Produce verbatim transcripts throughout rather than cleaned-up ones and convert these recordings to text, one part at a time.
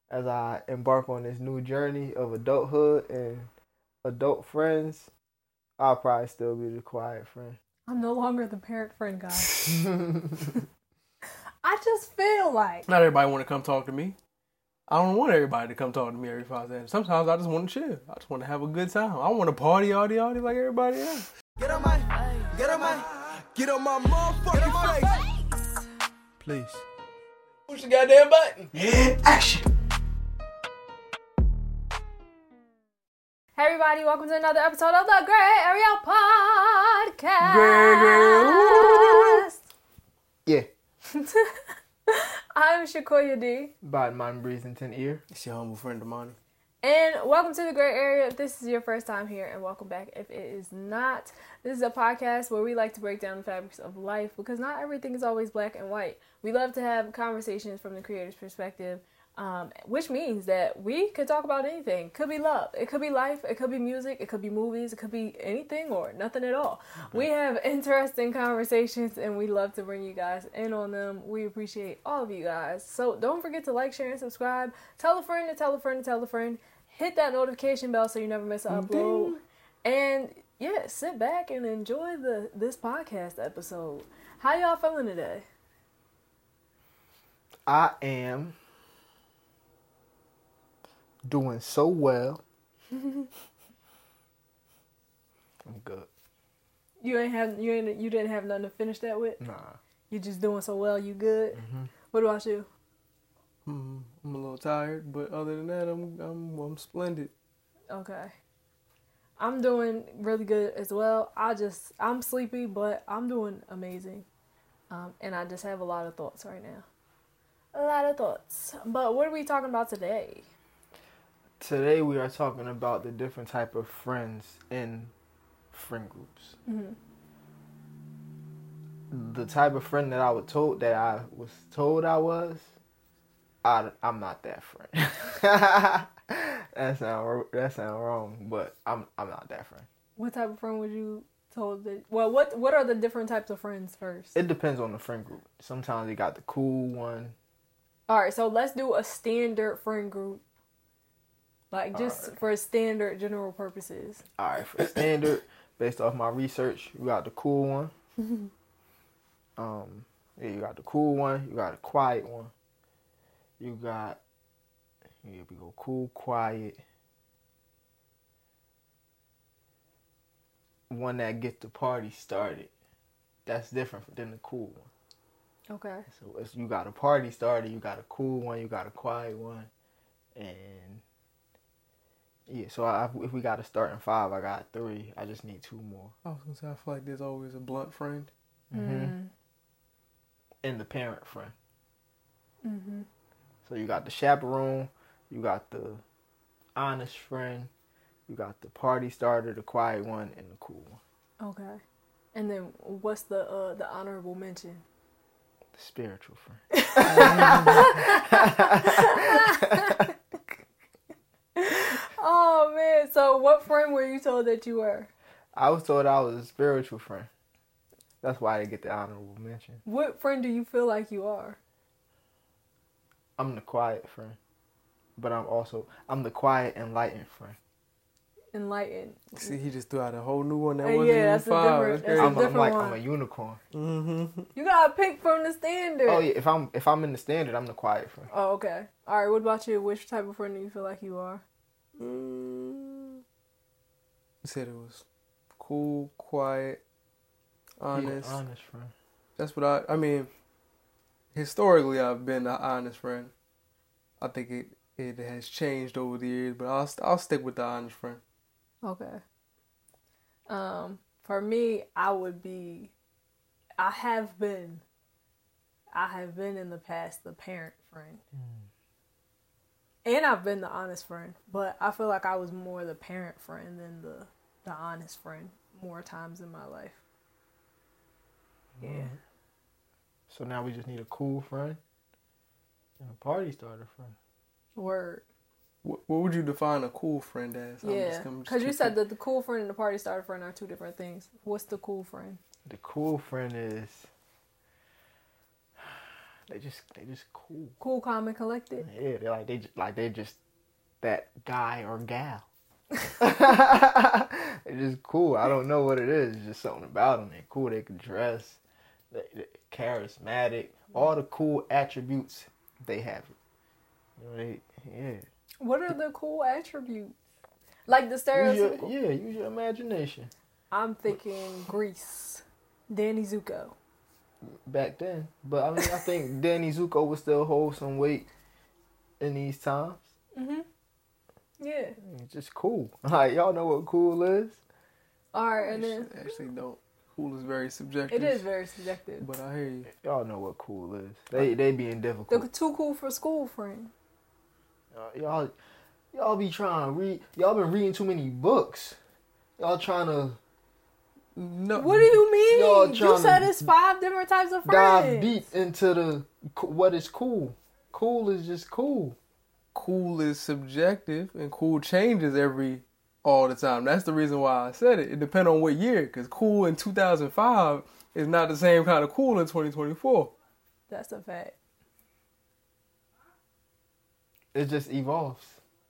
as I embark on this new journey of adulthood and adult friends, I'll probably still be the quiet friend. I'm no longer the parent friend guy. I just feel like not everybody want to come talk to me. I don't want everybody to come talk to me every five seconds. Sometimes I just want to chill. I just want to have a good time. I want to party, yardie, yardie like everybody else. Get on my, get on my, get on my motherfucking face. Please. Push the goddamn button. Action. Hey everybody, welcome to another episode of the Gray Area Podcast. Yeah. I'm Shakoya D. Bad mind breathing ten ear. It's your humble friend, Damani. And welcome to the Gray Area. If this is your first time here, and welcome back if it is not. This is a podcast where we like to break down the fabrics of life because not everything is always black and white. We love to have conversations from the creator's perspective. Um, which means that we could talk about anything. It could be love. It could be life. It could be music. It could be movies. It could be anything or nothing at all. Okay. We have interesting conversations and we love to bring you guys in on them. We appreciate all of you guys. So don't forget to like, share, and subscribe. Tell a friend to tell a friend to tell a friend. Hit that notification bell so you never miss an upload. And yeah, sit back and enjoy the this podcast episode. How y'all feeling today? I am doing so well. I'm good. You ain't have you ain't you didn't have nothing to finish that with? Nah. You just doing so well, you good? Mm-hmm. What about you? Mm-hmm. I'm a little tired, but other than that, I'm I'm I'm splendid. Okay. I'm doing really good as well. I just I'm sleepy, but I'm doing amazing. Um, and I just have a lot of thoughts right now. A lot of thoughts. But what are we talking about today? Today we are talking about the different type of friends in friend groups. Mm-hmm. The type of friend that I was told that I was told I was, I I'm not that friend. that sound that sound wrong, but I'm I'm not that friend. What type of friend was you told that? Well, what what are the different types of friends first? It depends on the friend group. Sometimes you got the cool one. All right, so let's do a standard friend group. Like, just right. For standard general purposes. All right, for standard, based off my research, you got the cool one. um, yeah, you got the cool one. You got a quiet one. You got, here we go, cool, quiet. One that gets the party started. That's different than the cool one. Okay. So it's, you got a party starter, you got a cool one, you got a quiet one, and yeah. So I, if we got to start in five, I got three. I just need two more. I was gonna say I feel like there's always a blunt friend. Mm-hmm. Mm. And the parent friend. Mm-hmm. So you got the chaperone, you got the honest friend, you got the party starter, the quiet one, and the cool one. Okay. And then what's the uh, the honorable mention? Spiritual friend. Oh man, so what friend were you told that you were? I was told I was a spiritual friend. That's why I didn't get the honorable mention. What friend do you feel like you are? I'm the quiet friend. But I'm also, I'm the quiet, enlightened friend. Enlightened. See, he just threw out a whole new one that uh, wasn't yeah, even that's five. A different, that's I'm, a different I'm like, one. I'm a unicorn. Mm-hmm. You gotta pick from the standard. Oh yeah, if I'm if I'm in the standard, I'm the quiet friend. Oh, okay. All right, what about you? Which type of friend do you feel like you are? Mm. You said it was cool, quiet, honest. Yeah, honest friend. That's what I, I mean, historically I've been an honest friend. I think it, it has changed over the years, but I'll, I'll stick with the honest friend. Okay. Um, for me, I would be, I have been, I have been in the past the parent friend. Mm. And I've been the honest friend, but I feel like I was more the parent friend than the, the honest friend more times in my life. Yeah. Mm. So now we just need a cool friend and a party starter friend. Word. What, what would you define a cool friend as? Yeah, because you said that the cool friend and the party starter friend are two different things. What's the cool friend? The cool friend is they just they just cool. Cool, calm, and collected. Yeah, they like they just, like they're just that guy or gal. It's just cool. I don't know what it is. It's just something about them. They're cool. They can dress. They, they charismatic. All the cool attributes they have. You know, they yeah. What are the cool attributes? Like the Use stereotypical. your, yeah, use your imagination. I'm thinking Grease, Danny Zuko. Back then, but I mean, I think Danny Zuko would still hold some weight in these times. Mhm. Yeah. It's just cool. Like y'all know what cool is. All right, and I then actually don't. Cool is very subjective. it is very subjective. But I hear you. Y'all know what cool is. They they being They're difficult. too cool for school, friend. Uh, y'all y'all be trying to read. Y'all been reading too many books. Y'all trying to No. What do you mean? Y'all You tryna said it's five different types of friends. dive deep into the co- what is cool. Cool is just cool. Cool is subjective, and cool changes every all the time. That's the reason why I said it. It depends on what year, because cool in two thousand five is not the same kind of cool in twenty twenty-four. That's a fact. It just evolves.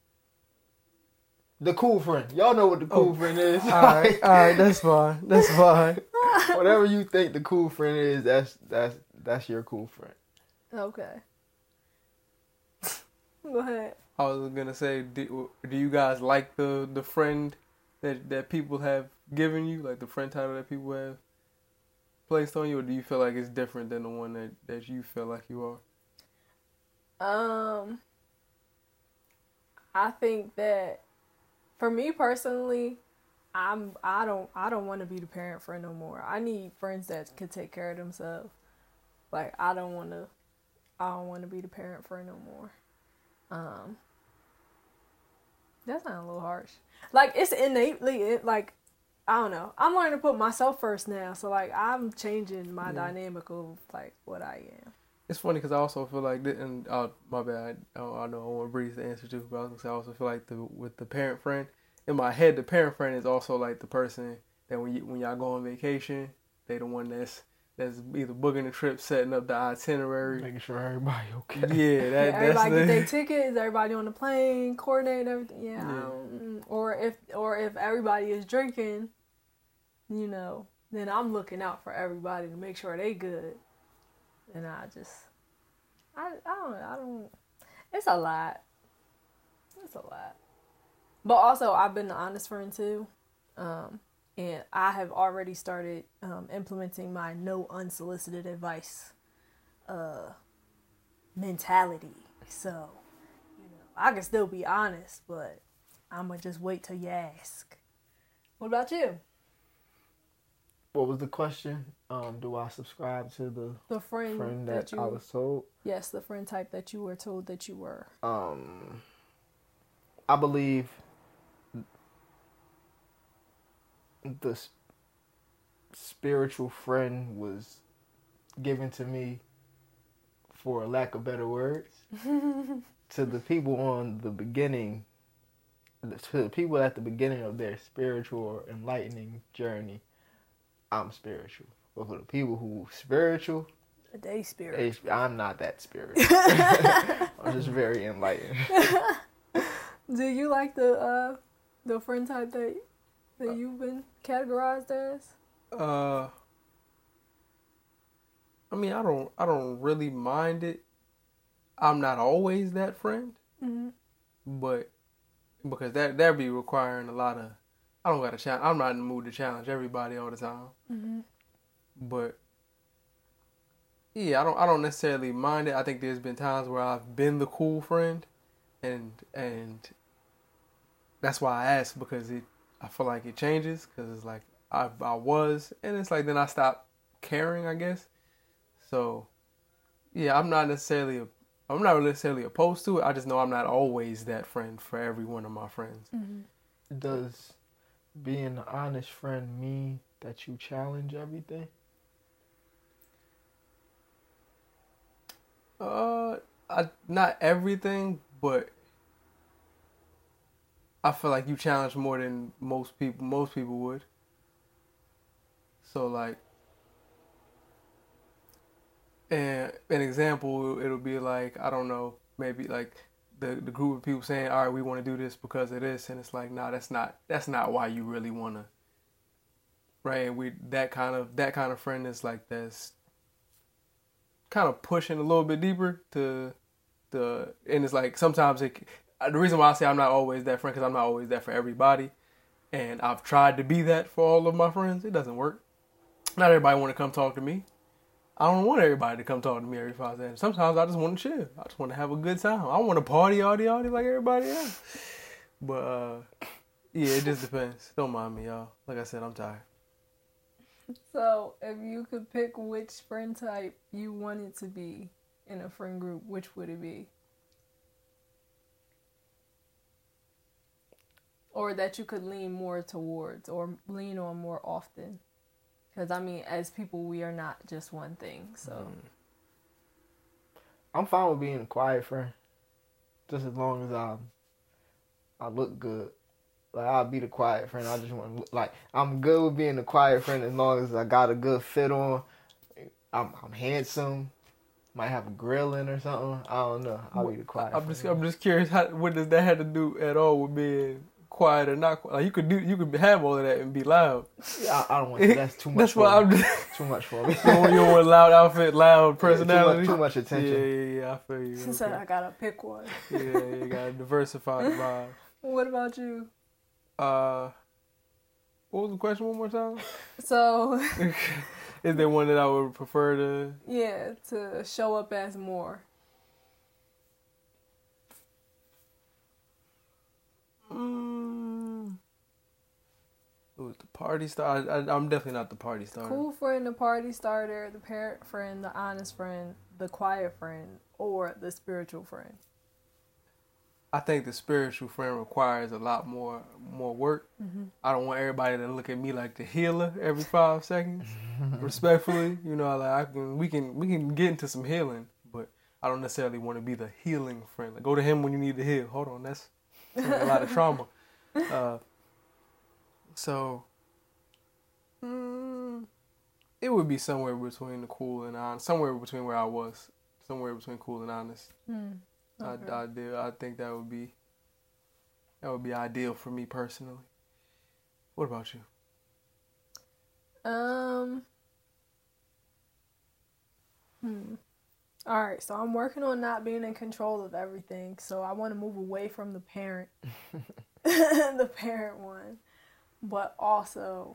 The cool friend. Y'all know what the cool Oh. friend is. All right, all right, that's fine. That's fine. Whatever you think the cool friend is, that's that's that's your cool friend. Okay. Go ahead. I was gonna say, do, do you guys like the the friend that that people have given you, like the friend title that people have placed on you, or do you feel like it's different than the one that that you feel like you are? Um, I think that for me personally, I'm I don't I don't want to be the parent friend no more. I need friends that can take care of themselves. Like I don't want to I don't want to be the parent friend no more. Um, that sounds a little harsh. Like it's innately it, like I don't know. I'm learning to put myself first now, so like I'm changing my Yeah. dynamic of like what I am. It's funny because I also feel like, th- and uh, my bad, I, I know I want Breeze to answer too, but I was gonna say I also feel like the with the parent friend in my head, the parent friend is also like the person that when you when y'all go on vacation, they the one that's that's either booking the trip, setting up the itinerary. Making sure everybody okay. Yeah, that Yeah, everybody that's get the, their tickets. Everybody on the plane, coordinate everything. Yeah, I Yeah. don't- mm, or if or if everybody is drinking, you know, then I'm looking out for everybody to make sure they good. And I just, I I don't I don't. It's a lot. It's a lot. But also, I've been the honest friend too, um, and I have already started um, implementing my no unsolicited advice uh, mentality. So, you know, I can still be honest, but I'm gonna just wait till you ask. What about you? What was the question? Um, do I subscribe to the The friend, friend that, that you I was told? yes, the friend type that you were told that you were. Um, I believe the s- spiritual friend was given to me, for lack of better words, to the people on the beginning, to the people at the beginning of their spiritual or enlightening journey. I'm spiritual, but for the people who spiritual, They spirit. they, I'm not that spiritual. I'm just very enlightened. Do you like the uh the friend type that that you've been categorized as? Uh, I mean, I don't, I don't really mind it. I'm not always that friend, Mm-hmm. but because that that be requiring a lot of. I don't got to challenge. I'm not in the mood to challenge everybody all the time, Mm-hmm. but yeah, I don't, I don't necessarily mind it. I think there's been times where I've been the cool friend, and and that's why I asked, because it, I feel like it changes, because it's like I I was, and it's like then I stopped caring, I guess. So, yeah, I'm not necessarily a, I'm not necessarily opposed to it. I just know I'm not always that friend for every one of my friends. Mm-hmm. Does being an honest friend mean that you challenge everything? Uh, I, not everything, but I feel like you challenge more than most people. Most people would. So like, And an example, it'll be like, I don't know, maybe like the the group of people saying, all right, we want to do this because of this, and it's like, nah, that's not that's not why you really want to. Right, and we that kind of that kind of friend is like that's kind of pushing a little bit deeper to the, and it's like sometimes it. The reason why I say I'm not always that friend because I'm not always that for everybody, and I've tried to be that for all of my friends. It doesn't work. Not everybody want to come talk to me. I don't want everybody to come talk to me every five seconds. Sometimes I just want to chill. I just want to have a good time. I want to party, party, party like everybody else. But uh, yeah, it just depends. Don't mind me, y'all. Like I said, I'm tired. So, if you could pick which friend type you wanted to be in a friend group, which would it be? Or that you could lean more towards or lean on more often? Because, I mean, as people, we are not just one thing, so. Mm. I'm fine with being a quiet friend. Just as long as I, I look good. Like, I'll be the quiet friend. I just want to look like, I'm good with being a quiet friend as long as I got a good fit on. I'm, I'm handsome. Might have a grill in or something. I don't know. I'll be the quiet I'm friend. just, I'm just curious, how, what does that have to do at all with being quiet or not quiet? Like, you could do, you could have all of that and be loud. Yeah, I, I don't want to. That's too much. That's for why me. I'm just too much for me. you, don't, you don't want loud outfit, loud personality. Yeah, too, much, too much attention. Yeah, yeah, yeah. I feel you. She okay. said I gotta pick one. Yeah, you gotta diversify the vibe. What about you? Uh, what was the question one more time? So, is there one that I would prefer to? Yeah, to show up as more. Mm. Who's the party starter? I, I, I'm definitely not the party starter. Cool friend, the party starter, the parent friend, the honest friend, the quiet friend, or the spiritual friend. I think the spiritual friend requires a lot more more work. Mm-hmm. I don't want everybody to look at me like the healer every five seconds. Respectfully, you know, like I can, we can, we can get into some healing, but I don't necessarily want to be the healing friend. Like, go to him when you need to heal. Hold on, that's, that's a lot of trauma. Uh, so, mm, it would be somewhere between the cool and honest, somewhere between where I was, somewhere between cool and honest. Mm. Okay. I, I do. I think that would be that would be ideal for me personally. What about you? Um. Hmm. All right. So I'm working on not being in control of everything. So I want to move away from the parent, the parent one, but also,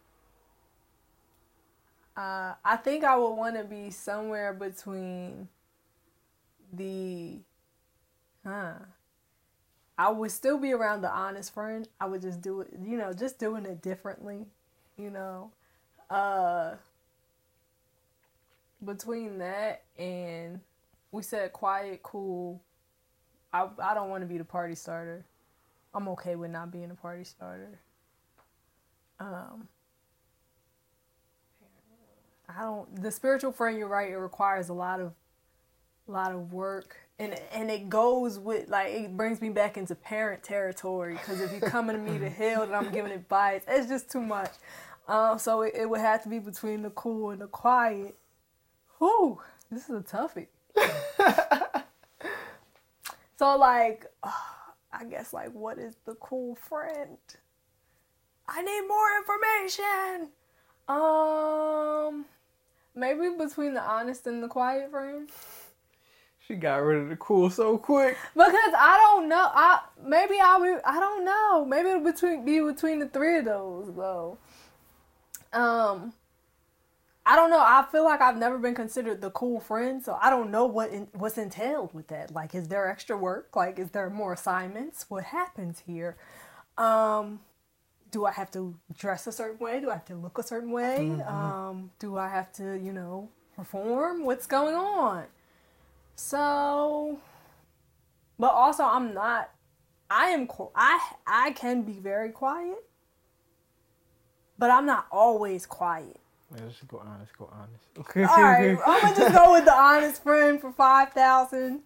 uh, I think I would want to be somewhere between the. Huh. I would still be around the honest friend. I would just do it, you know, just doing it differently, you know. Uh, between that and we said quiet, cool. I I don't want to be the party starter. I'm okay with not being a party starter. Um, I don't. The spiritual friend, you're right. It requires a lot of, lot of work. And and it goes with, like, it brings me back into parent territory. Because if you're coming to me to heal and I'm giving advice, it's just too much. Um, so it, it would have to be between the cool and the quiet. Whew, this is a toughie. So, like, uh, I guess, like, what is the cool friend? I need more information. Um, maybe between the honest and the quiet friend. She got rid of the cool so quick. Because I don't know. I maybe I will. I don't know. Maybe it'll between be between the three of those though. Um, I don't know. I feel like I've never been considered the cool friend, so I don't know what in, what's entailed with that. Like, is there extra work? Like, is there more assignments? What happens here? Um, do I have to dress a certain way? Do I have to look a certain way? Mm-hmm. Um, do I have to, you know, perform? What's going on? So, but also I'm not, I am, I, I can be very quiet, but I'm not always quiet. Yeah, let's just go honest, go honest. All right, I'm going to just go with the honest friend for five thousand.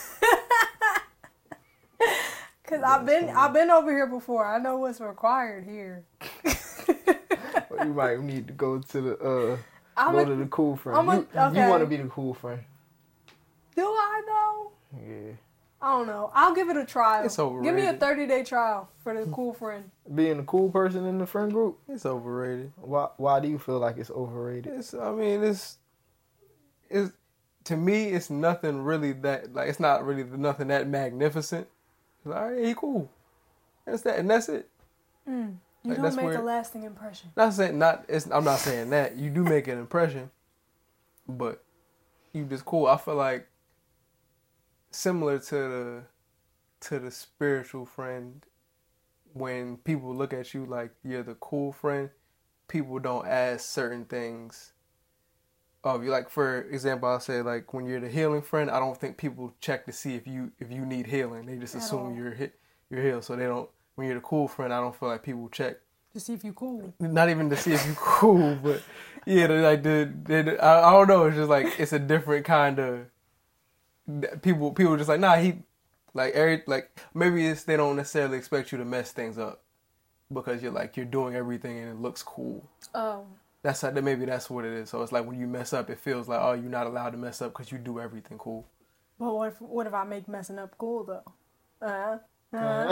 Cause I've been, funny. I've been over here before. I know what's required here. Well, you might need to go to the, uh, I'm Go a, to the cool friend. I'm a- you okay. you want to be the cool friend. do I though? Yeah. I don't know. I'll give it a trial. It's Give me a overrated. thirty day trial for the cool friend. Being the cool person in the friend group. It's overrated. Why why do you feel like it's overrated? It's, I mean, it's, it's, to me, it's nothing really that, like, it's not really nothing that magnificent. It's like, all right, he cool. That's that, and that's it. Mm. You Like, don't that's make where- a lasting impression. Not saying, not, it's, I'm not saying that. You do make an impression, but you just cool. I feel like similar to the, to the spiritual friend, when people look at you like you're the cool friend, people don't ask certain things of you. Like, for example, I'll say, like, when you're the healing friend, I don't think people check to see if you if you need healing. They just At assume all. you're hit you're healed. So they don't. When you're the cool friend, I don't feel like people check. To see if you cool. Not even to see if you cool, but yeah, they like the, they, the I, I don't know. It's just like it's a different kind of people. People just like nah. He like every like maybe it's they don't necessarily expect you to mess things up because you're like you're doing everything and it looks cool. Oh. That's how, maybe that's what it is. So it's like when you mess up, it feels like oh you're not allowed to mess up because you do everything cool. But what if what if I make messing up cool though? Uh, uh.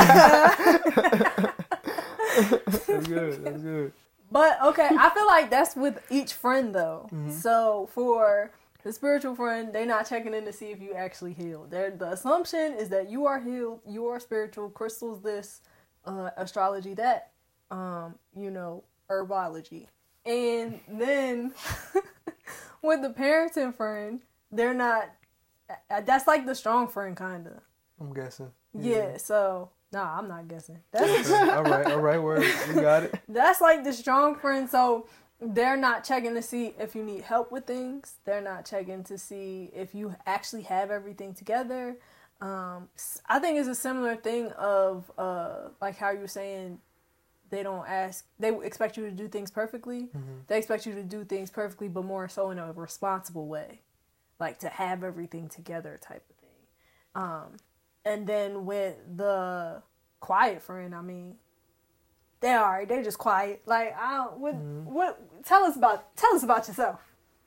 That's good. That's good. But okay, I feel like that's with each friend though. So for the spiritual friend, they're not checking in to see if you actually healed. They're, the assumption is that you are healed, you are spiritual, crystals this, uh, astrology that, um, you know, herbology. And then with the parenting friend, they're not, uh, that's like the strong friend kind of. I'm guessing. Yeah, so, nah, I'm not guessing. That's all right. All right. Word. You got it. That's like the strong friend. So they're not checking to see if you need help with things. They're not checking to see if you actually have everything together. Um, I think it's a similar thing of uh, like how you were saying they don't ask, they expect you to do things perfectly. Mm-hmm. They expect you to do things perfectly, but more so in a responsible way, like to have everything together type of thing. Um, and then with the quiet friend, I mean, they are. They just quiet. Like I don't. What? Mm-hmm. What? Tell us about. Tell us about yourself.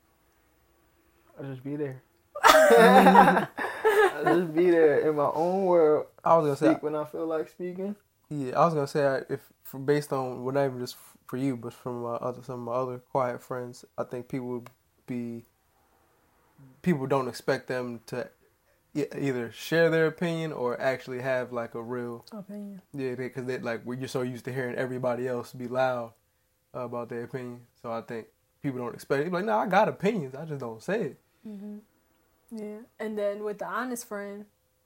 I just be there. I just be there in my own world. I was gonna say. Speak when I feel like speaking. Yeah, I was gonna say if from based on well, not even just for you, but from my other some of my other quiet friends, I think people would be people don't expect them to e- either share their opinion or actually have like a real Opinion. yeah, because they, like you're so used to hearing everybody else be loud uh, about their opinion. So I think people don't expect it. Like, no, I got opinions, I just don't say it. Mm-hmm. Yeah, and then with the honest friend,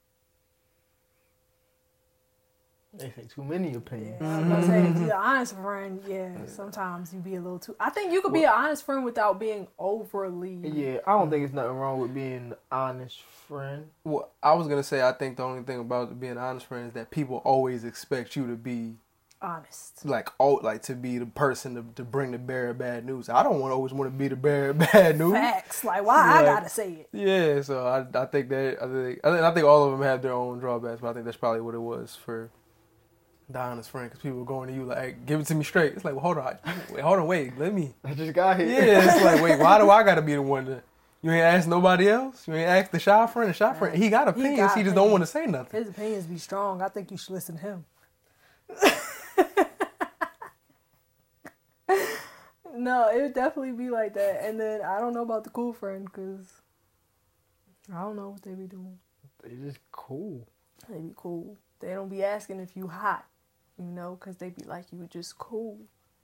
They say too many opinions. yeah, I was gonna say the honest friend. Yeah, sometimes you be a little too. I think you could be an honest friend without being overly. Yeah, I don't think it's nothing wrong with being an honest friend. Well, I was gonna say I think the only thing about being an honest friend is that people always expect you to be Honest. like oh like to be the person to, to bring the bearer of bad news. I don't want always want to be the bearer of bad news. Facts. Like why I Yeah. gotta say it. Yeah, so I I think that I think I think, I think all of them have their own drawbacks, but I think that's probably what it was for the honest friend, because people were going to you like, hey, give it to me straight. It's like, well, hold on, wait, hold on, wait, let me. I just got here. Yeah, it's like, wait, why do I got to be the one to? You ain't ask nobody else. You ain't ask the shy friend. The shy friend, he got opinions. He, got just don't opinions. want to say nothing. His opinions be strong. I think you should listen to him. No, it would definitely be like that. And then I don't know about the cool friend because I don't know what they be doing. They just cool. They be cool. They don't be asking if you hot, you know, because they be like you just cool.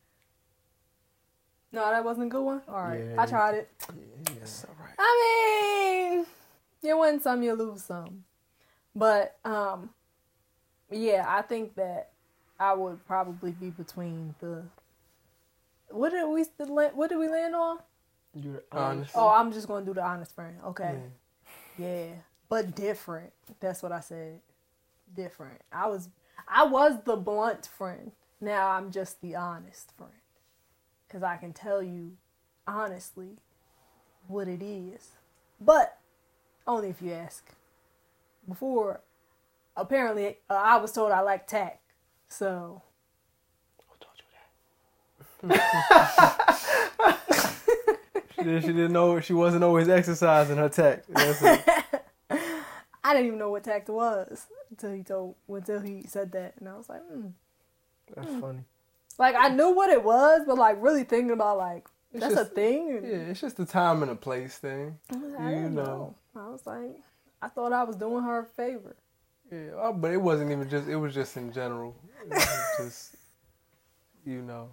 No, that wasn't a good one. All right, Yeah. I tried it. Yes, all right. I mean, you win some, you lose some. But um, yeah, I think that I would probably be between the. What did we what did we land on? You're Honest. Oh, I'm just gonna do the honest friend. Okay. Yeah. Yeah, but different. That's what I said. Different. I was I was the blunt friend. Now I'm just the honest friend. Cause I can tell you honestly what it is. But only if you ask. Before, apparently, uh, I was told I like tact. So. Who told you that? She, did, she didn't know she wasn't always exercising her tact. That's it. I didn't even know what tact was until he told until he said that, and I was like, hmm. That's funny. Like I knew what it was, but like really thinking about like It's that's just- a thing. Yeah, it's just a time and a place thing. I You didn't know. know. I was like, I thought I was doing her a favor. Yeah, oh, but it wasn't even just. It was just in general. It was just, you know,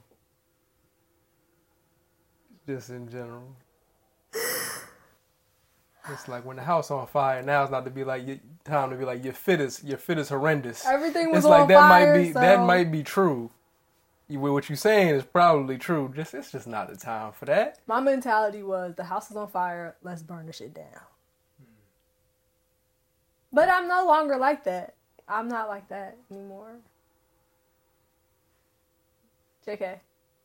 just in general. It's like when the house on fire. Now it's not to be like your time to be like your fit is your fit is horrendous. Everything was It's on like that fire. might be so... that might be true. You, what you're saying is probably true. Just it's just not the time for that. My mentality was the house is on fire. Let's burn the shit down. But I'm no longer like that. I'm not like that anymore. J K.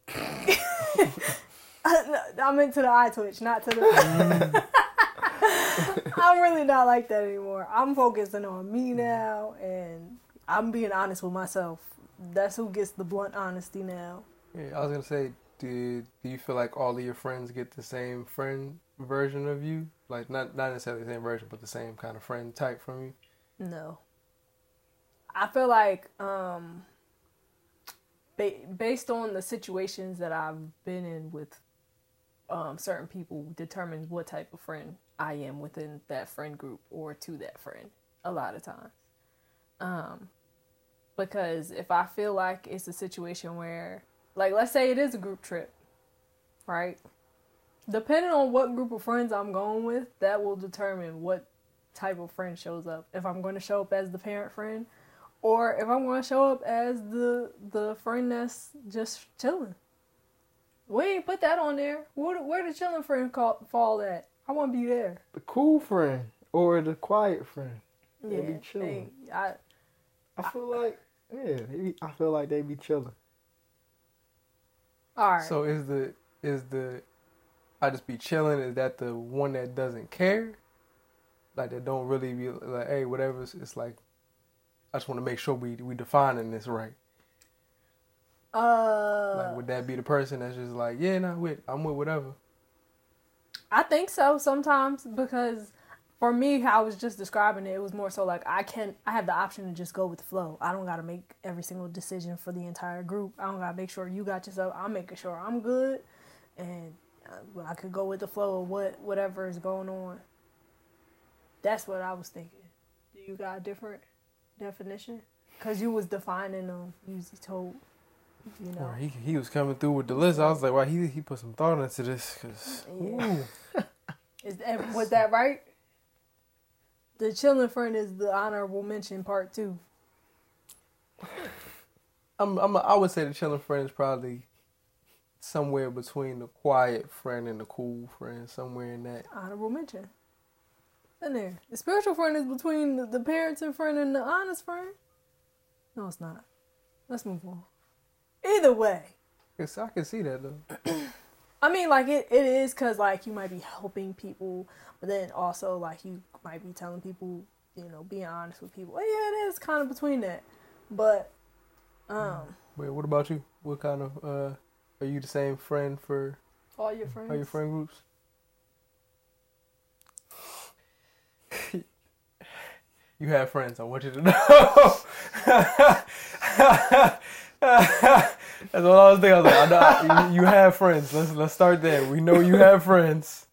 I'm into the eye twitch, not to the. I'm really not like that anymore. I'm focusing on me now, and I'm being honest with myself. That's who gets the blunt honesty now. Yeah, I was gonna say, do do you feel like all of your friends get the same friend version of you? Like not not necessarily the same version, but the same kind of friend type from you? No. I feel like um, ba- based on the situations that I've been in with um, certain people determines what type of friend I am within that friend group or to that friend a lot of times. Um, because if I feel like it's a situation where, like, let's say it is a group trip, right? Depending on what group of friends I'm going with, that will determine what type of friend shows up. If I'm going to show up as the parent friend, or if I'm going to show up as the the friend that's just chilling. We ain't put that on there. Where, where the chilling friend call, fall at? I want to be there. The cool friend or the quiet friend. They Yeah, be chilling. they- I, I feel like, yeah, they be, I feel like they be chilling. all right. So is the is the I just be chilling? Is that the one that doesn't care? Like that don't really be like, hey, whatever. It's, it's like I just want to make sure we we defining this right. uh, Like would that be the person that's just like, yeah, nah, with I'm with whatever. I think so sometimes because for me, how I was just describing it, it was more so like I can I have the option to just go with the flow. I don't got to make every single decision for the entire group. I don't got to make sure you got yourself. I'm making sure I'm good, and uh, I could go with the flow of what whatever is going on. That's what I was thinking. Do you got a different definition? Because you was defining them. You was told, you know. Or he he was coming through with the list. I was like, wow, he he put some thought into this because Yeah. Is that, was that right? The chilling friend is the honorable mention part two. I'm I'm a, I would say the chilling friend is probably somewhere between the quiet friend and the cool friend, somewhere in that. Honorable mention. In there. The spiritual friend is between the, the parenting friend and the honest friend. No, it's not. Let's move on. Either way. Yes, I can see that though. I mean, like, it, it is because, like, you might be helping people, but then also, like, you might be telling people, you know, being honest with people. Well, yeah, it is kind of between that. But, um... Wait, what about you? What kind of, uh, are you the same friend for all your friends. all your friend groups? You have friends, I want you to know. That's what I was thinking. I was like, I know, you, you have friends. Let's let's start there. We know you have friends.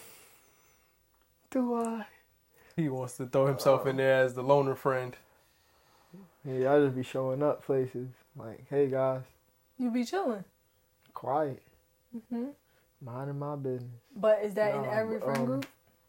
Do I? He wants to throw himself in there as the loner friend. Yeah, I just be showing up places. Like, hey guys, You be chilling. quiet, hmm minding my business. But is that in No, every friend um, group?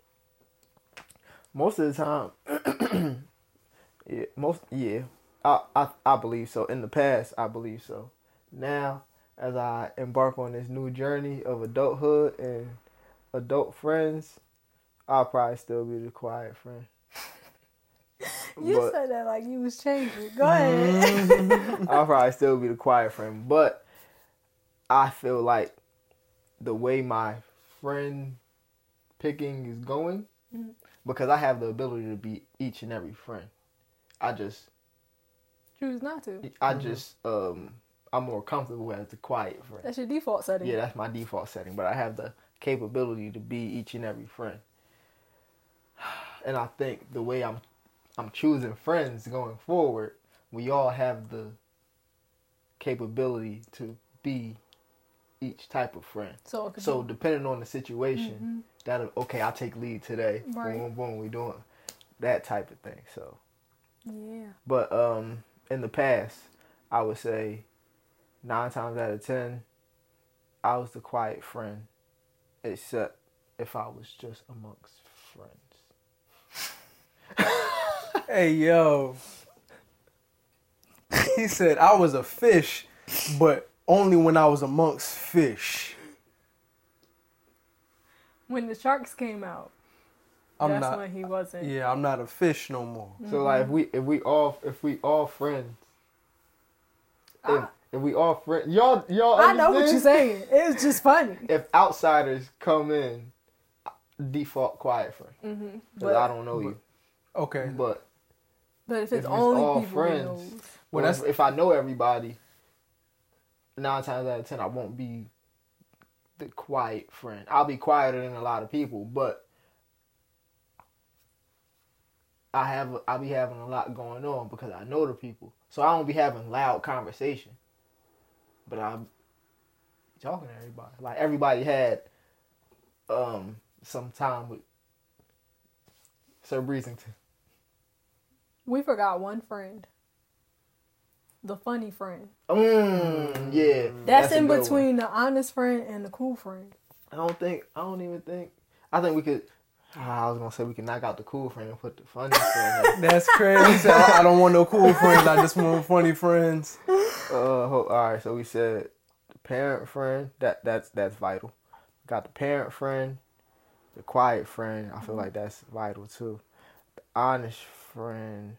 Most of the time, yeah, most yeah, I, I I believe so. In the past, I believe so. Now, as I embark on this new journey of adulthood and adult friends, I'll probably still be the quiet friend. You But said that like you was changing. Go ahead. I'll probably still be the quiet friend. But I feel like the way my friend picking is going, Mhm. because I have the ability to be each and every friend. I just, Choose not to. I Mhm. just, um, I'm more comfortable as the quiet friend. That's your default setting. Yeah, that's my default setting. But I have the capability to be each and every friend. And I think the way I'm I'm choosing friends going forward, we all have the capability to be each type of friend. So, it could So be- depending on the situation, mm-hmm. that'll okay, I'll take lead today. Right. Boom, boom, we doing that type of thing. So, Yeah. but um, in the past, I would say nine times out of ten, I was the quiet friend, except if I was just amongst friends. Hey, yo. He said I was a fish, but only when I was amongst fish. When the sharks came out, I'm that's not. when he wasn't. Yeah, I'm not a fish no more. So like if we if we all if we all friends, if, I, if we all friends, y'all y'all. I know what understand? you're saying. It's just funny. If outsiders come in, default quiet friend, Mm-hmm. because I don't know but- you. Okay. But But if if it's it's only all people he friends, knows. Well, or that's- if, if I know everybody, nine times out of ten, I won't be the quiet friend. I'll be quieter than a lot of people, but I have I'll be having a lot going on because I know the people. So I don't be having loud conversation, but I'm talking to everybody. Like everybody had um some time with Sir Breezington. We forgot one friend. The funny friend. Mm, yeah, That's, a in good one. between the honest friend and the cool friend. I don't think. I don't even think. I think we could. ah, I was gonna say we could knock out the cool friend and put the funny friend. in. That's crazy. He said, I I don't want no cool friends. I just want funny friends. Uh, ho- all right. So we said the parent friend. That that's that's vital. Got the parent friend, the quiet friend. I feel like that's vital too. The honest friend.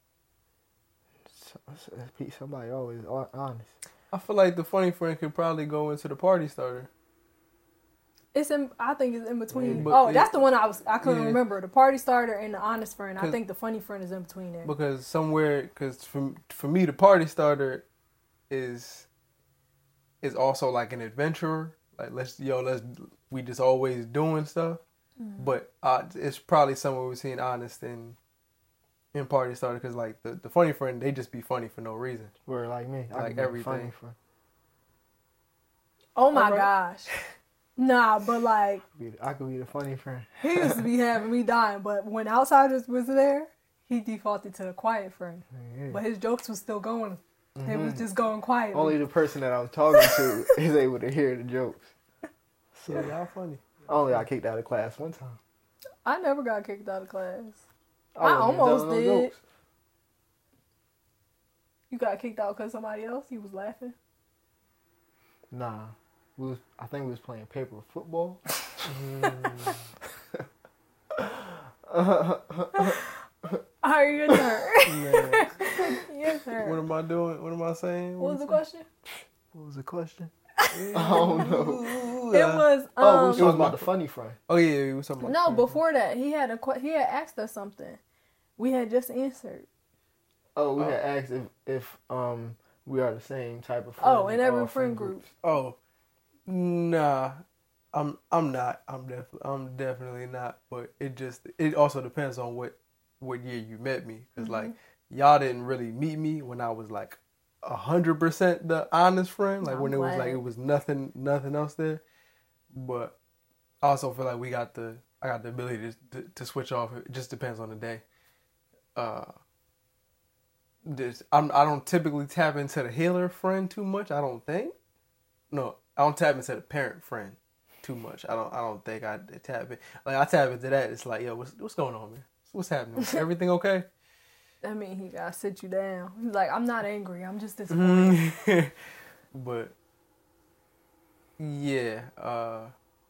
so- so- Somebody always hon- honest. I feel like the funny friend could probably go into the party starter. It's in. I think it's in between. Maybe. Oh, But- that's the one I was. I couldn't Yeah. remember. The party starter and the honest friend. I 'Cause- think the funny friend is in between there. Because somewhere, because for, for me, the party starter is is also like an adventurer. Like let's yo, let's we just always doing stuff. But uh, it's probably somewhere between honest and and party starter. Because like the, the funny friend, they just be funny for no reason. Word like me. I Like can be a everything. funny friend. Oh my Alright. gosh. Nah, but like Be the- I could be the funny friend. he used to be having me dying, but when outsiders was there, he defaulted to the quiet friend. Yeah. But his jokes was still going. They was just going quietly. Only the person that I'm talking to is able to hear the jokes. Yeah, y'all funny. Only I kicked out of class one time. I never got kicked out of class. I wasn't even almost telling no did. jokes. You got kicked out because somebody else? You was laughing? Nah, we was. I think we was playing paper football. Alright, your turn. Man, Your what turn. am I doing? What am I saying? What was the question? What was the question? I don't know. It was Oh, we um was talking about the funny friend. Oh yeah, we was talking about. no, before that he had a que- he had asked us something. We had just answered. Oh, we Oh. had asked if if um we are the same type of friend. Oh, in every all friend group. Oh, nah, I'm I'm not. I'm definitely I'm definitely not. But it just it also depends on what what year you met me, because like y'all didn't really meet me when I was like a hundred percent the honest friend, like I'm when it was like glad. it was nothing nothing else there. But I also feel like we got the I got the ability to to, to switch off. It just depends on the day. Uh. This, I'm, I don't typically tap into the healer friend too much. I don't think. No, I don't tap into the parent friend too much. I don't. I don't think I tap in. Like I tap into that. It's like, yo, what's what's going on, man? What's happening? Everything okay? I mean, he gotta sit you down. He's like, I'm not angry. I'm just disappointed. But yeah, uh,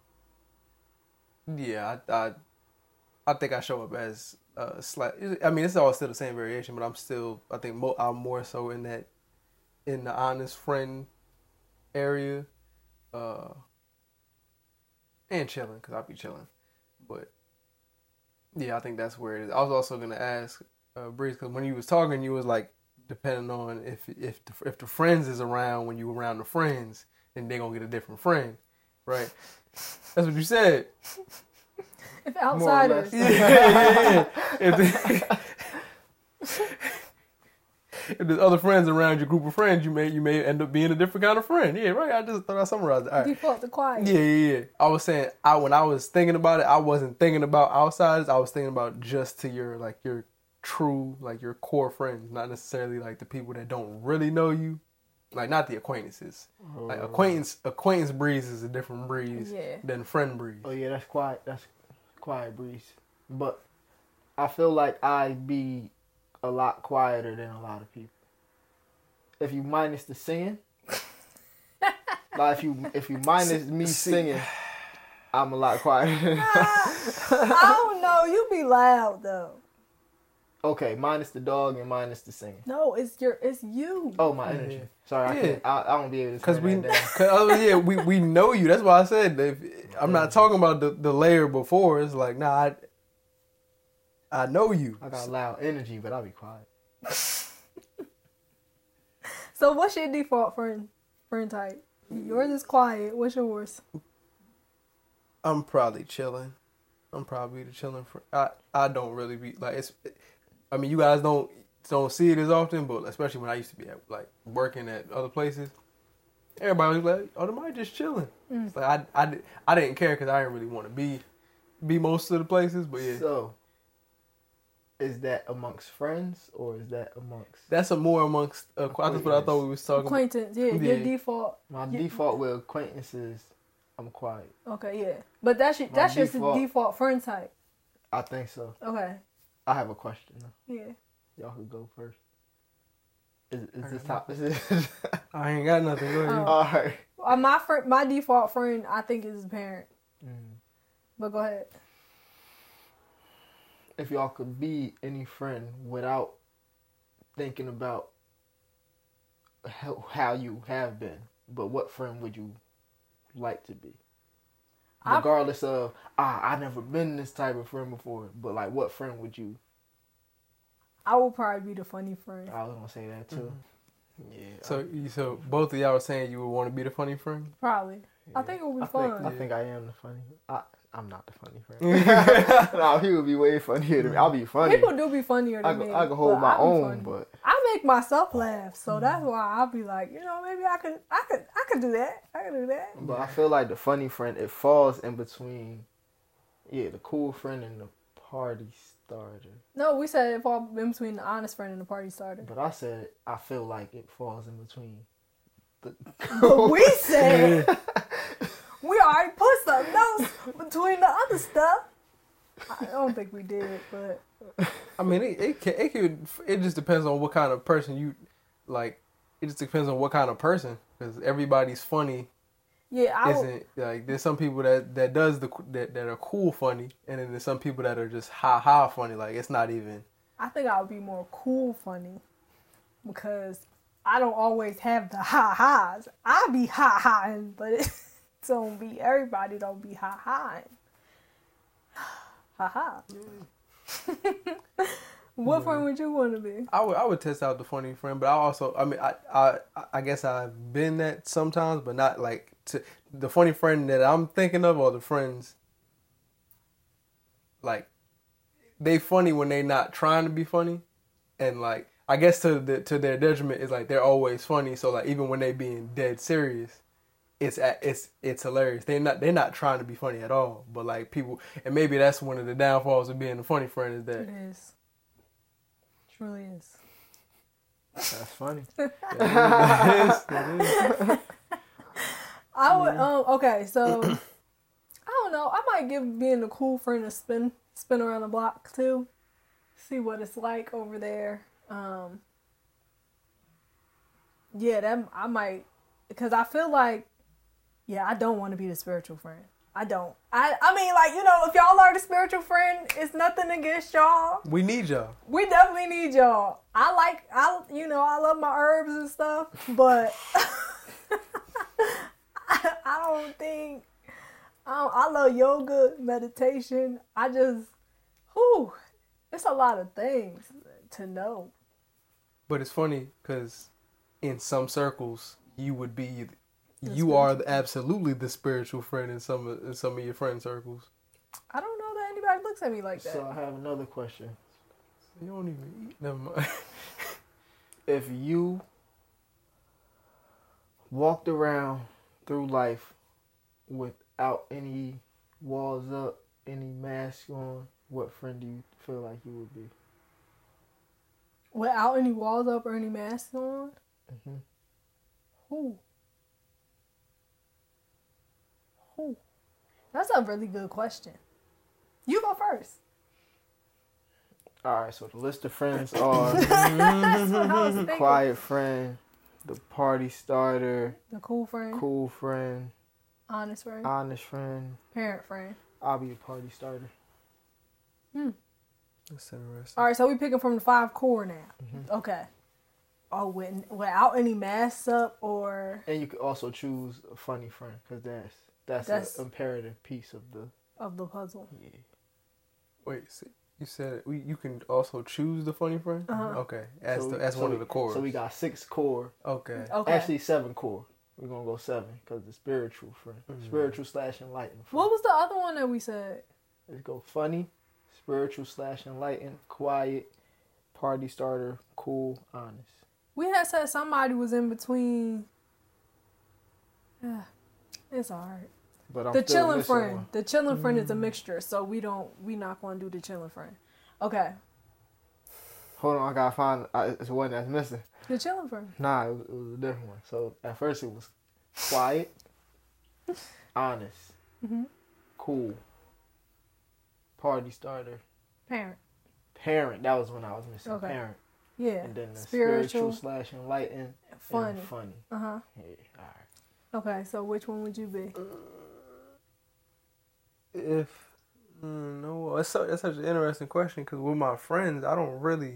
yeah, I, I, I think I show up as uh, slight. I mean, it's all still the same variation, but I'm still. I think mo- I'm more so in that, in the honest friend area, uh, and chilling because I'll be chilling. But yeah, I think that's where it is. I was also gonna ask uh, Breeze, because when you was talking, you was like, depending on if if the, if the friends is around when you around the friends, then they gonna get a different friend, right? That's what you said. If outsiders. less. Yeah, yeah, yeah. If, the, if there's other friends around your group of friends, you may you may end up being a different kind of friend. Yeah, right. I just thought I summarized it. All right. Default to quiet. Yeah, yeah, yeah. I was saying, I when I was thinking about it, I wasn't thinking about outsiders. I was thinking about just to your like your true, like your core friends, not necessarily like the people that don't really know you, like not the acquaintances. Oh. Like acquaintance, acquaintance breeze is a different breeze Yeah. than friend breeze. Oh yeah, that's quiet. That's quiet breeze. But I feel like I be a lot quieter than a lot of people. If you minus the singing, like if you if you minus me singing, I'm a lot quieter. I don't know. You be loud though. Okay, minus the dog and minus the singing. No, it's your, it's you. Oh, my energy. Yeah. Sorry, I Yeah. can't. I, I won't be able to Because turn we, that down. cause, oh, yeah, we, we know you. That's why I said if, I'm not talking about the, the layer before. It's like, nah, I, I know you. I got loud energy, but I'll be quiet. So what's your default friend friend type? Yours is quiet. What's yours? I'm probably chilling. I'm probably the chilling friend. I, I don't really be like it's. I mean, you guys don't don't see it as often, but especially when I used to be at like working at other places, everybody was like, "Oh, the might just chilling." Mm. It's like I, I, I didn't care because I didn't really want to be be most of the places, but yeah, So, is that amongst friends or is that amongst that's a more amongst. Uh, that's what I thought we was talking about. Acquaintance. Yeah, your Yeah. default. my You- default with acquaintances? I'm quiet. Okay, yeah. But that's your, My that's just the default- default friend type. I think so. Okay. I have a question though. Yeah. Y'all could go first. Is, is this top? Is this? I ain't got nothing. Go ahead. Oh. All right. Uh, my friend, my default friend, I think is his parent. Mm. But go ahead. If y'all could be any friend without thinking about how, how you have been, but what friend would you like to be? I- Regardless of, ah, I never been this type of friend before, but like, what friend would you? I will probably be the funny friend. I was gonna say that too. Yeah. So, you, so both of y'all were saying you would want to be the funny friend. Probably. I yeah. think it would be I fun. think, I think I am the funny. I, I'm not the funny friend. No, he would be way funnier than me. I'll be funny. People do be funnier I than could, me. I could hold but my I be own, funny. but I make myself laugh, so that's why I'll be like, you know, maybe I could, I could, I could do that. I could do that. but I feel like the funny friend, it falls in between, yeah, the cool friend and the party starter. No, we said it fall in between the honest friend and the party starter. But I said I feel like it falls in between. The But we said we already put some notes between the other stuff. I don't think we did, but I mean, it it can, it could it just depends on what kind of person you like. It just depends on what kind of person, because everybody's funny yeah, I would, isn't like there's some people that that does the that, that are cool funny, and then there's some people that are just ha ha funny. Like it's not even. I think I would be more cool funny because I don't always have the ha ha's. I be ha haing, but it don't be everybody don't be ha haing. Ha ha. What friend would you want to be? I would I would test out the funny friend, but I also I mean I I I guess I've been that sometimes, but not like to the funny friend that I'm thinking of, or the friends like they funny when they not trying to be funny, and like I guess to the, to their detriment is like they're always funny. So like even when they being dead serious, it's it's it's hilarious. They're not they're not trying to be funny at all. But like people, and maybe that's one of the downfalls of being a funny friend is that. It is. Truly is. That's funny. It is, it is. I would um okay, so I don't know. I might give being a cool friend a spin spin around the block too. See what it's like over there. Um Yeah, that I might, because I feel like yeah, I don't want to be the spiritual friend. I don't. I I mean, like, you know, if y'all are the spiritual friend, it's nothing against y'all. We need y'all. We definitely need y'all. I like, I you know, I love my herbs and stuff, but I, I don't think, I, don't, I love yoga, meditation. I just, whew, it's a lot of things to know. But it's funny because in some circles you would be The you are spiritual- the, absolutely the spiritual friend in some of in some of your friend circles. I don't know that anybody looks at me like that. So I have another question. You don't even eat. Never mind. If you walked around through life without any walls up, any mask on, what friend do you feel like you would be? Without any walls up or any masks on? Mm-hmm. Who? Who? That's a really good question. You go first. All right, so the list of friends are That's what I was thinking. quiet friend, the party starter, The cool friend, cool friend, honest friend, honest friend. parent friend. I'll be a party starter. That's interesting. All right, so we picking from the five core now. Mhm. Okay. Oh, with, without any masks up or And you could also choose a funny friend because that's that's, That's- an imperative piece of the of the puzzle. yeah. Wait, see, you said we, you can also choose the funny friend. Uh-huh. Okay, as So the, we- as so one we- of the cores. So we got six core. Okay. Okay. Actually, seven core. We're gonna go seven because the spiritual friend, Mhm. spiritual slash enlightened. Friend. What was the other one that we said? Let's go funny, spiritual slash enlightened, quiet, party starter, cool, honest. We had said somebody was in between. Yeah, it's alright. But I'm The still chilling missing friend. one. The chilling friend is a mixture, so we don't. We not gonna do the chilling friend. Okay, Hold on, I gotta find. Uh, it's one that's missing. the chilling friend. Nah, it was, it was a different one. So at first it was quiet, honest, Mhm. cool, party starter, Parent. parent. That was when I was missing Okay. parent, Yeah. and then the spiritual, Spiritual. slash enlightened, Funny. and funny. Uh huh. Yeah, all right. Okay, so which one would you be? If mm, no, it's so, it's such an interesting question because with my friends, I don't really,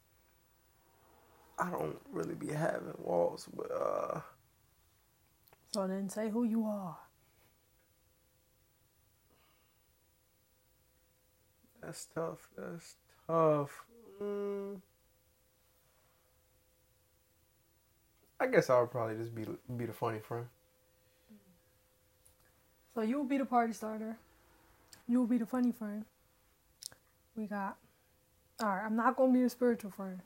I don't really be having walls, but uh, So then say who you are. that's tough. That's tough. Mm, I guess I would probably just be be the funny friend. So you will be the party starter. You will be the funny friend. We got. All right, I'm not gonna be the spiritual friend.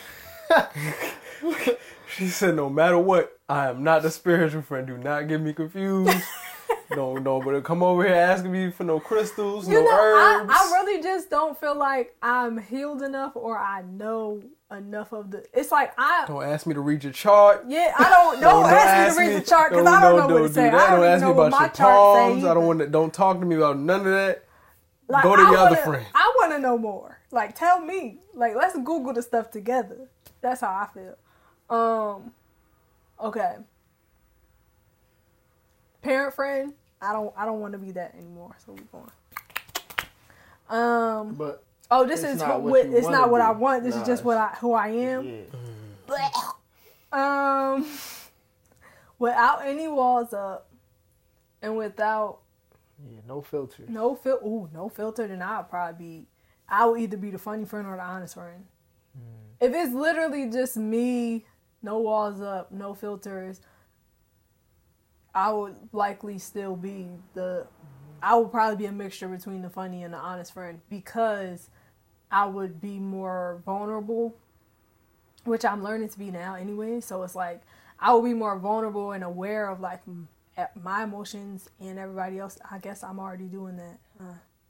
She said, "No matter what, I am not the spiritual friend. Do not get me confused. no, no, but come over here asking me for no crystals, You no know, I, herbs." I really just don't feel like I'm healed enough or I know enough of the. It's like I. Don't ask me to read your chart. Yeah, I don't. Don't, ask, me to read the chart because I don't know what to say. Do that. I don't, Don't even ask know me what about my your chart palms. say. I don't want to. Don't talk to me about none of that. Like, Go to I your other wanna- friend. I want to know more. Like, tell me. Like, let's Google the stuff together. That's how I feel. Um. Okay. Parent friend. I don't. I don't want to be that anymore. So we going. Um. But Oh, this It's is not what, what you it's not wanna what I be. want. This Nah, is just what I who I am. yeah, Um, without any walls up, and without yeah, no filters. no fil ooh, no filter, then I'll probably be. I will either be the funny friend or the honest friend. If it's literally just me, no walls up, no filters, I would likely still be the. I would probably be a mixture between the funny and the honest friend because I would be more vulnerable, which I'm learning to be now anyway. So it's like I will be more vulnerable and aware of like m- at my emotions and everybody else. I guess I'm already doing that. Uh,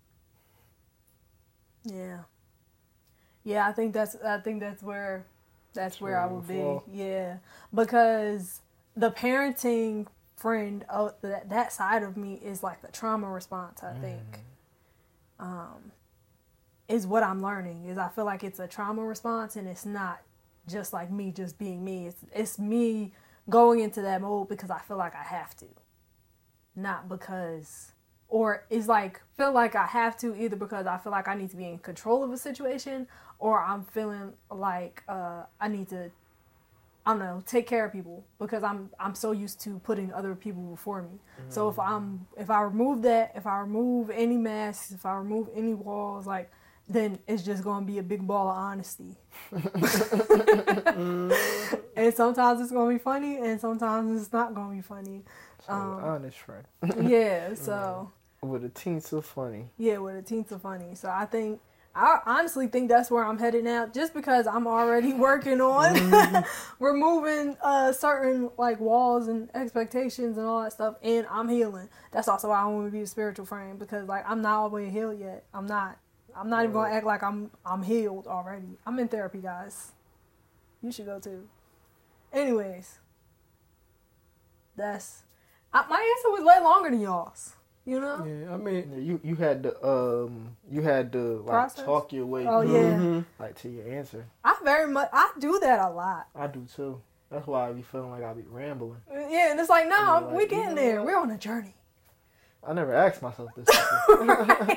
yeah, yeah. I think that's I think that's where that's where I where you would be. fall. Yeah, because the parenting friend of that that side of me is like the trauma response. I think. Um, is what I'm learning is I feel like it's a trauma response and it's not just like me just being me. It's it's me going into that mode because I feel like I have to. Not because or it's like feel like I have to either because I feel like I need to be in control of a situation or I'm feeling like uh, I need to I don't know, take care of people because I'm I'm so used to putting other people before me. Mm-hmm. So if I'm if I remove that, if I remove any masks, if I remove any walls, like then it's just gonna be a big ball of honesty. And sometimes it's gonna be funny, and sometimes it's not gonna be funny. So, Um, honest friend. Yeah, so With a teens of funny. yeah, with a teens of funny. So I think I honestly think that's where I'm headed now, just because I'm already working on removing uh certain like walls and expectations and all that stuff, and I'm healing. That's also why I want to be a spiritual friend, because like I'm not all the way healed yet. I'm not. I'm not even gonna act like I'm I'm healed already. I'm in therapy, guys. You should go too. Anyways, that's I, my answer was way longer than y'all's. You know? Yeah, I mean, Yeah, you you had to um you had to like Process? talk your way Oh, through, yeah. like to your answer. I very much I do that a lot. I do too. That's why I be feeling like I be rambling. Yeah, and it's like, no, Yeah, like, we getting you know there. what? We're on a journey. I never asked myself this. question.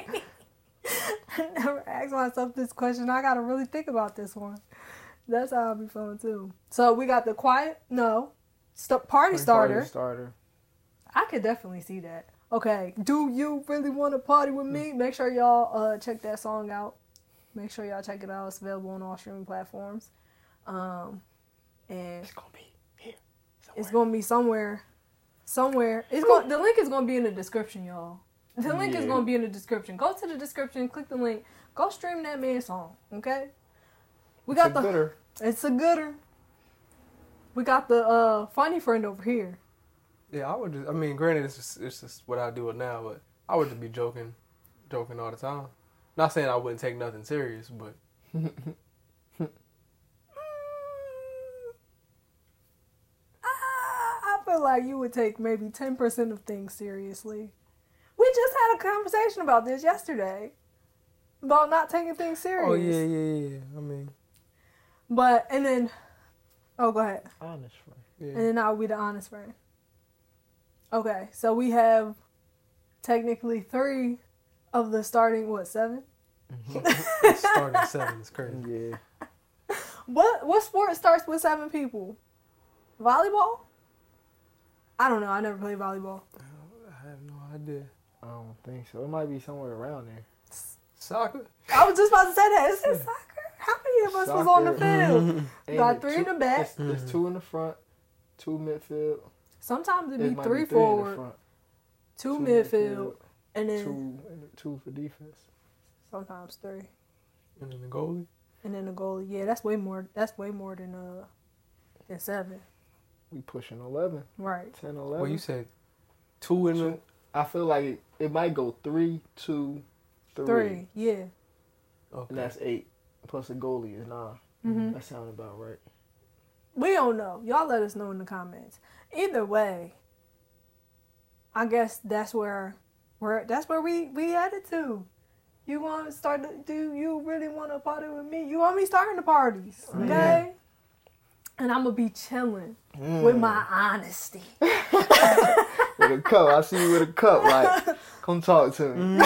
I never asked myself this question. I gotta really think about this one. That's how I be feeling too. So we got the quiet, no, st- party starter. Party starter. I could definitely see that. Okay, do you really want to party with me? Make sure y'all uh, check that song out. Make sure y'all check it out. It's available on all streaming platforms. Um, and It's gonna be here. it's gonna be somewhere, somewhere. It's going. The link is gonna be in the description, y'all. The link is Yeah. gonna be in the description. Go to the description, click the link, go stream that man's song. Okay. We It's got a the. gooder. It's a gooder. We got the uh, funny friend over here. yeah, I would just, I mean, granted, it's just, it's just what I do it now, but I would just be joking, joking all the time. Not saying I wouldn't take nothing serious, but I feel like you would take maybe ten percent of things seriously. We just had a conversation about this yesterday. About not taking things serious. oh yeah, yeah, yeah. I mean, But, and then, oh, go ahead. Honest friend. yeah. And then I'll be the honest friend. Okay, so we have technically three of the starting, what, seven? Starting seven is crazy. Yeah. What what sport starts with seven people? Volleyball? I don't know. I never played volleyball. I have no idea. I don't think so. It might be somewhere around there. Soccer? I was just about to say that. Is it soccer? How many of us was on the Soccer. field? And Got three in two- the back. It's, it's two in the front, two midfield. Sometimes it It be might three be three in the forward, front, two, two midfield, and then two, two for defense. sometimes three, And then the goalie? and then the goalie. Yeah, that's way more. That's way more than uh than seven. We pushing eleven, Right. ten, eleven. Well, you said two in the... Two. I feel like it, it might go three, two, three, Three. Yeah. Okay. and that's eight. Plus the goalie is nine. hmm That sounds about right. We don't know. Y'all let us know in the comments. Either way, I guess that's where where that's where we we headed to. You want to start? To, do you really want to party with me? You want me starting the parties, okay? Yeah. And I'm gonna be chilling Mm. with my honesty. With a cup. I see you with a cup. Like, come talk to me.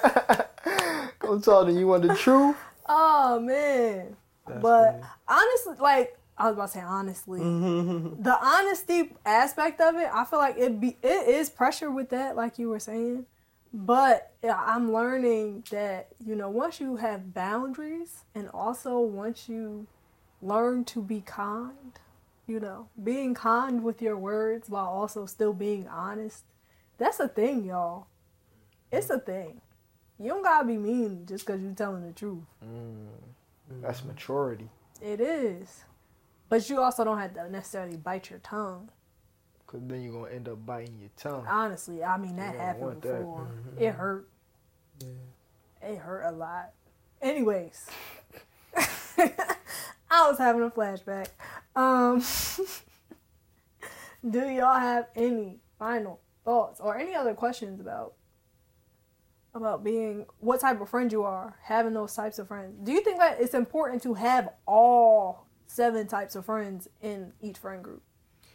Come talk to me. You want the truth? Oh man, That's but funny. honestly, like I was about to say, honestly, the honesty aspect of it, I feel like it be it is pressure with that, like you were saying. But yeah, I'm learning that, you know, once you have boundaries, and also once you learn to be kind, you know, being kind with your words while also still being honest, that's a thing, y'all. It's a thing. You don't gotta be mean just because you're telling the truth. Mm. That's maturity. It is. But you also don't have to necessarily bite your tongue. Because then you're going to end up biting your tongue. Honestly, I mean, that You don't happened want that. before. Mhm. It hurt. Yeah. It hurt a lot. Anyways. I was having a flashback. Um, do y'all have any final thoughts or any other questions about about being what type of friend you are, having those types of friends? Do you think that it's important to have all seven types of friends in each friend group?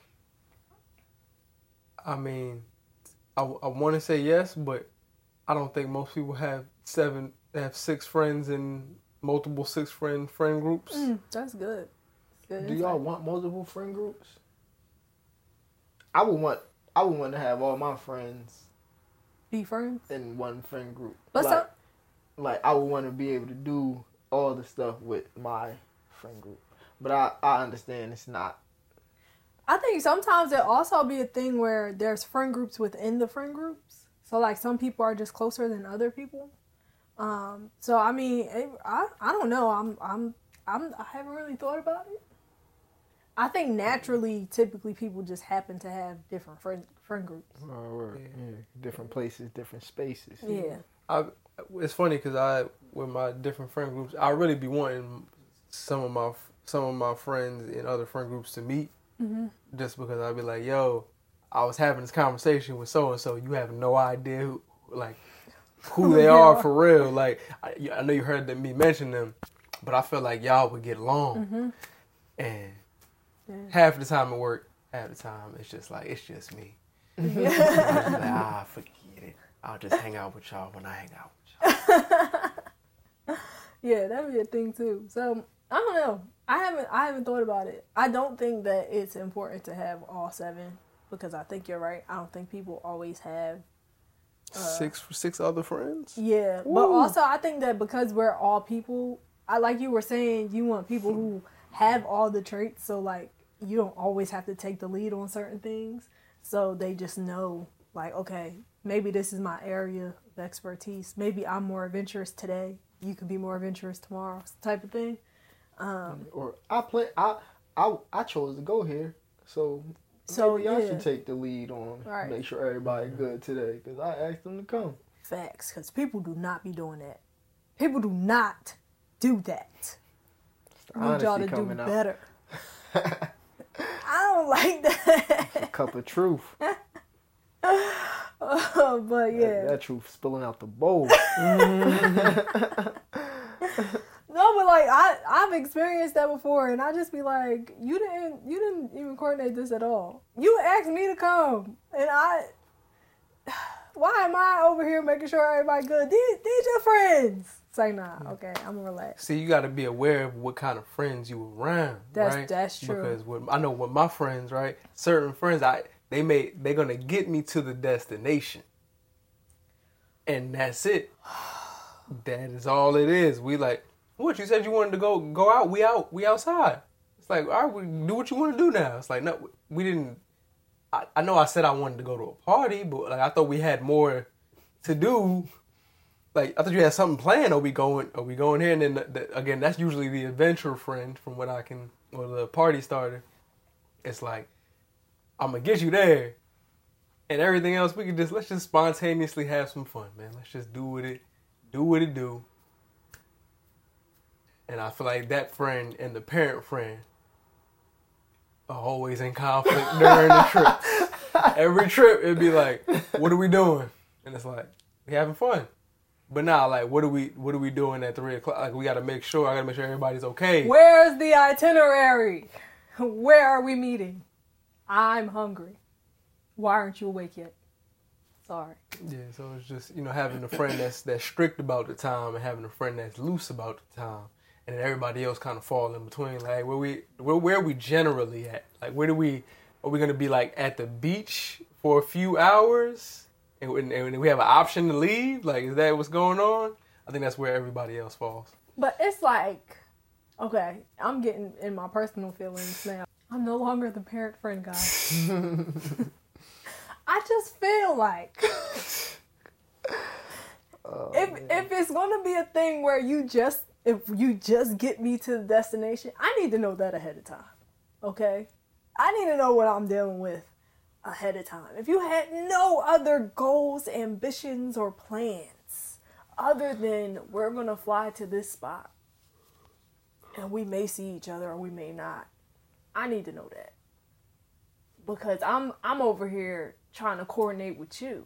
I mean, I, I want to say yes, but I don't think most people have seven, have six friends in multiple six friend friend groups. Mm, that's good. Good Do insight. y'all want multiple friend groups? I would want I would want to have all my friends be friends? in one friend group. But like, some, like I would want to be able to do all the stuff with my friend group. But I, I understand it's not I think sometimes it also be a thing where there's friend groups within the friend groups. So like some people are just closer than other people. Um, so I mean, it, I I don't know. I'm I'm I'm I haven't really thought about it. I think naturally, typically people just happen to have different friend friend groups. Oh, word. Yeah. Yeah. Different places, different spaces. Yeah. I, it's funny because I, with my different friend groups, I really be wanting some of my some of my friends in other friend groups to meet, Mm-hmm. just because I'd be like, yo, I was having this conversation with so and so. You have no idea who, like, who they Yeah. are for real. Like, I, I know you heard them, me mention them, but I feel like y'all would get along. Mm-hmm. And Yeah. half the time at work, half the time it's just like it's just me. Yeah. I'm like, ah, forget it. I'll just hang out with y'all when I hang out with y'all. Yeah, that'd be a thing too. So I don't know. I haven't I haven't thought about it. I don't think that it's important to have all seven because I think you're right. I don't think people always have. Uh, six six other friends. Yeah, but Woo. also I think that because we're all people, I like you were saying, you want people who have all the traits. So like you don't always have to take the lead on certain things. So they just know like, okay, maybe this is my area of expertise. Maybe I'm more adventurous today. You could be more adventurous tomorrow, type of thing. Um, Or I play. I I I chose to go here, so So, maybe I yeah. should take the lead on Right. make sure everybody good today because I asked them to come. facts, because people do not be doing that. People do not do that. The I need y'all honesty to do coming out. better. I don't like that. Cup of truth. Uh, but yeah. That, that truth spilling out the bowl. No, but like I, I've experienced that before, and I just be like, you didn't, you didn't even coordinate this at all. You asked me to come, and I, why am I over here making sure everybody good? These, these your friends. It's like, nah, okay, I'm gonna relax. See, you got to be aware of what kind of friends you around, That's- right? that's true. Because with, I know with my friends, right, certain friends, I they may they're gonna get me to the destination, and that's it. That is all it is. We like, what you said you wanted to go go out. We out. We outside. It's like, all right, we do what you want to do now. It's like, no, we didn't. I, I know I said I wanted to go to a party, but like I thought we had more to do. Like I thought you had something planned. Are we going? Are we going here? And then the, the, again, that's usually the adventure friend, from what I can, or the party starter. It's like I'm gonna get you there, and everything else we can just let's just spontaneously have some fun, man. Let's just do what it, do what it do. And I feel like that friend and the parent friend are always in conflict during the trips. Every trip, it'd be like, "What are we doing?" And it's like, "We having fun." But now, like, what are we what are we doing at three o'clock? Like, we got to make sure. I got to make sure everybody's okay. Where's the itinerary? Where are we meeting? I'm hungry. Why aren't you awake yet? Sorry. Yeah, so it's just, you know, having a friend that's that's strict about the time and having a friend that's loose about the time, and then everybody else kind of fall in between. Like, where we where where are we generally at? Like, where do we are we gonna be like at the beach for a few hours? And, and, and we have an option to leave? Like, is that what's going on? I think that's where everybody else falls. But it's like, okay, I'm getting in my personal feelings now. I'm no longer the parent friend guy. I just feel like Oh, if man. if it's gonna be a thing where you just if you just get me to the destination, I need to know that ahead of time. Okay? I need to know what I'm dealing with ahead of time. If you had no other goals, ambitions, or plans other than we're gonna fly to this spot and we may see each other or we may not, I need to know that. Because I'm I'm over here trying to coordinate with you.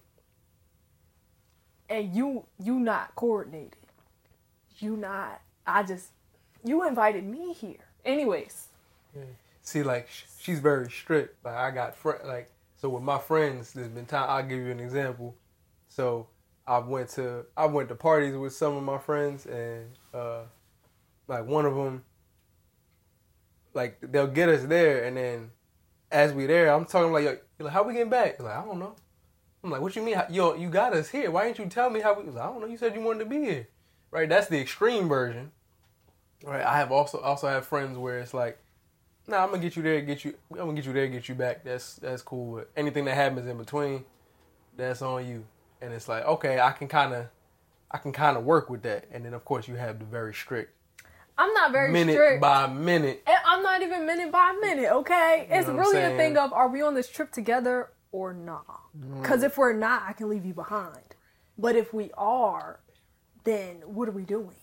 And you you not coordinated. You not I just you invited me here. Anyways. Yeah. See, like, sh- she's very strict. Like, I got friends, like, so with my friends, there's been time, I'll give you an example. So, I went to, I went to parties with some of my friends, and, uh, like, one of them, like, they'll get us there, and then, as we there, I'm talking like, yo, like, how we getting back? He's like, I don't know. I'm like, what you mean? How, yo, you got us here. Why didn't you tell me how we, he's like, I don't know, you said you wanted to be here. Right, that's the extreme version. Right, I have also, also have friends where it's like, Nah, I'm gonna get you there, get you. I'm gonna get you there, get you back. That's that's cool. But anything that happens in between, that's on you. And it's like, okay, I can kind of, I can kind of work with that. And then of course you have the very strict. I'm not very minute strict. by minute. And I'm not even minute by minute. Okay, You it's know what I'm really a saying? thing of, are we on this trip together or not? Mm. Because if we're not, I can leave you behind. But if we are, then what are we doing?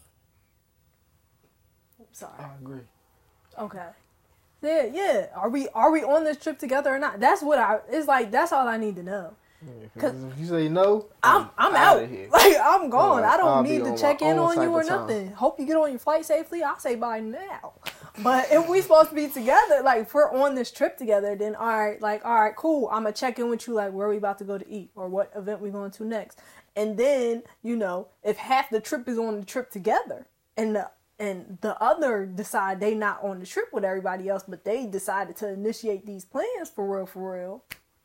Sorry. I agree. Okay. Yeah, yeah. Are we are we on this trip together or not? That's what I. It's like that's all I need to know. Yeah, 'cause if you say no, I'm I'm outta out. here. Like I'm gone. Like, I don't I'll need be to on check my in own on you type or of time. nothing. Hope you get on your flight safely. I say bye now. But if we supposed to be together, like if we're on this trip together, then all right, like all right, cool. I'm gonna check in with you, like where we about to go to eat or what event we going to next. And then you know, if half the trip is on the trip together, and the and the other decide they not on the trip with everybody else, but they decided to initiate these plans for real, for real,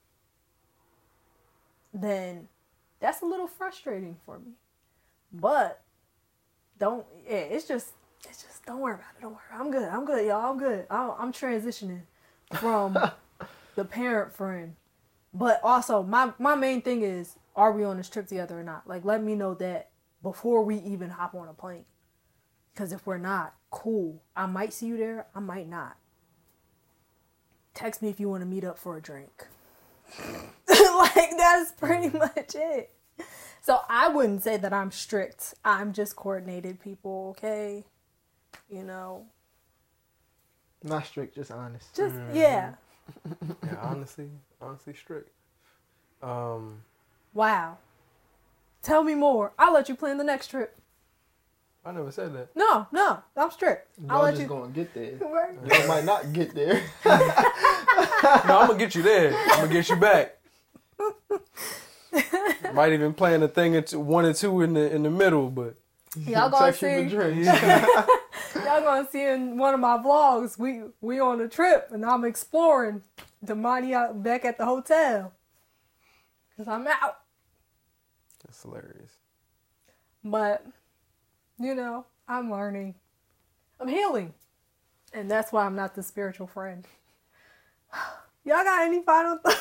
then that's a little frustrating for me. But don't, yeah, it's just, it's just, don't worry about it. Don't worry. I'm good. I'm good, y'all. I'm good. I'm, I'm transitioning from the parent friend. But also, my, my main thing is, are we on this trip together or not? Like, let me know that before we even hop on a plane. Because if we're not, cool. I might see you there. I might not. Text me if you want to meet up for a drink. Like, that's pretty much it. So I wouldn't say that I'm strict. I'm just coordinated people, okay? You know. Not strict, just honest. Just, Mm-hmm. yeah. Yeah, honestly, honestly strict. Um, Wow. Tell me more. I'll let you plan the next trip. I never said that. No, no. I'm strict. I'll Y'all let just you. gonna get there. Right. Y'all might not get there. No, I'm gonna get you there. I'm gonna get you back. Might even plan a thing or two, one or two in the in the middle, but Y'all gonna Text you the see. drinks. Y'all gonna see in one of my vlogs, we we on a trip and I'm exploring Damani out back at the hotel. Cause I'm out. that's hilarious. But, you know, I'm learning. I'm healing. And that's why I'm not the spiritual friend. Y'all got any final thoughts?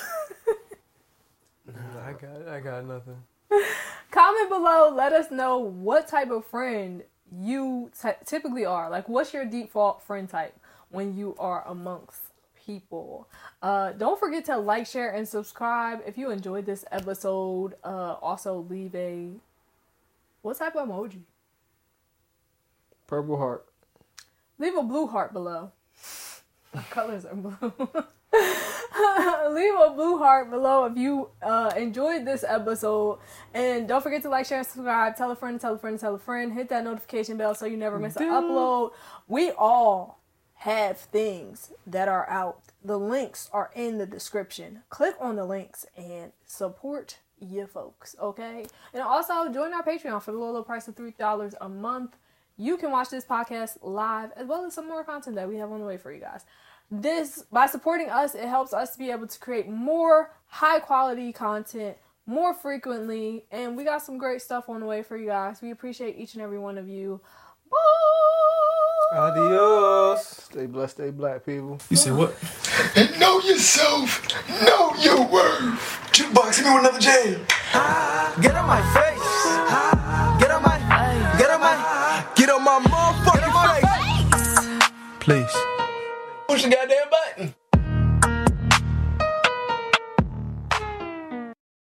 I got I got nothing. Comment below. Let us know what type of friend you t- typically are. Like, what's your default friend type when you are amongst people? Uh, don't forget to like, share, and subscribe. If you enjoyed this episode, uh, also leave a... What type of emoji? Purple heart. Leave a blue heart below. My colors are blue. Leave a blue heart below if you uh, enjoyed this episode. And don't forget to like, share, and subscribe. Tell a friend, tell a friend, tell a friend. Hit that notification bell so you never miss an upload. We all have things that are out. The links are in the description. Click on the links and support your folks, okay? And also join our Patreon for the low, low price of three dollars a month. You can watch this podcast live as well as some more content that we have on the way for you guys. This, by supporting us, it helps us to be able to create more high quality content more frequently. And we got some great stuff on the way for you guys. We appreciate each and every one of you. Bye! Adios. Stay blessed, stay black, people. You say what? And know yourself, know your worth. Jukebox, hit me with another jam. Get on my face. Get on my, get on my, get on my motherfucking face. Please.